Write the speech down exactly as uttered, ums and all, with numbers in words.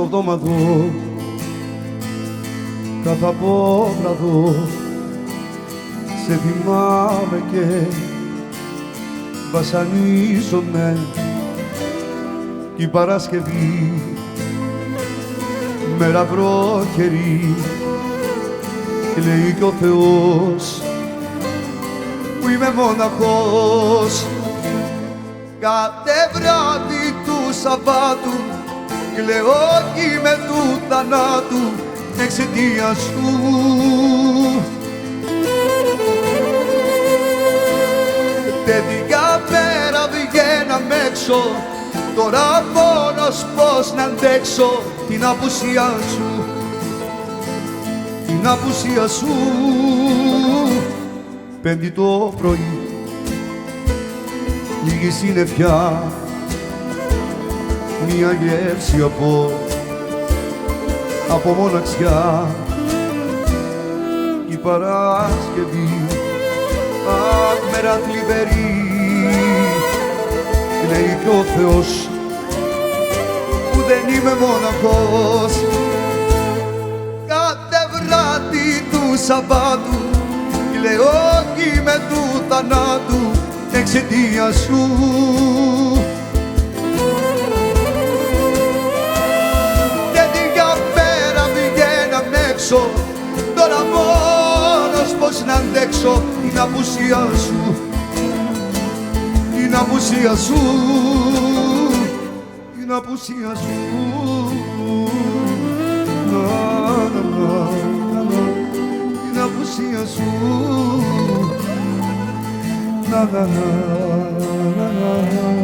εβδομαδό κάθε απόβραδο σε θυμάμαι και βασανίζομαι κι η Παρασκευή μέρα βροχερή και λέει κι ο Θεός που είμαι μοναχός κάθε βράδυ του Σαββάτου κλαίω κι με του θανάτου εξαιτίας σου. Τέτοια μέρα βγαίναμε έξω, τώρα μόνος πώς να αντέξω την απουσία σου, την απουσία σου. Πέμπτη το πρωί, λίγη συννεφιά, μία γεύση από, από μοναξιά. Η Παρασκευή, αχ, μέρα θλιβερή, λέει κι ο Θεός που δεν είμαι μοναχός. Κάθε βράδυ του Σαββάτου κλαίω κι με του θανάτου εξαιτίας σου. Τέτοια μέρα βγαίναμε έξω, τώρα μόνος πώς να αντέξω την απουσία σου, την απουσία σου, την απουσία σου. Να, να, να, να, να, την απουσία σου. Να, να, να, να, να.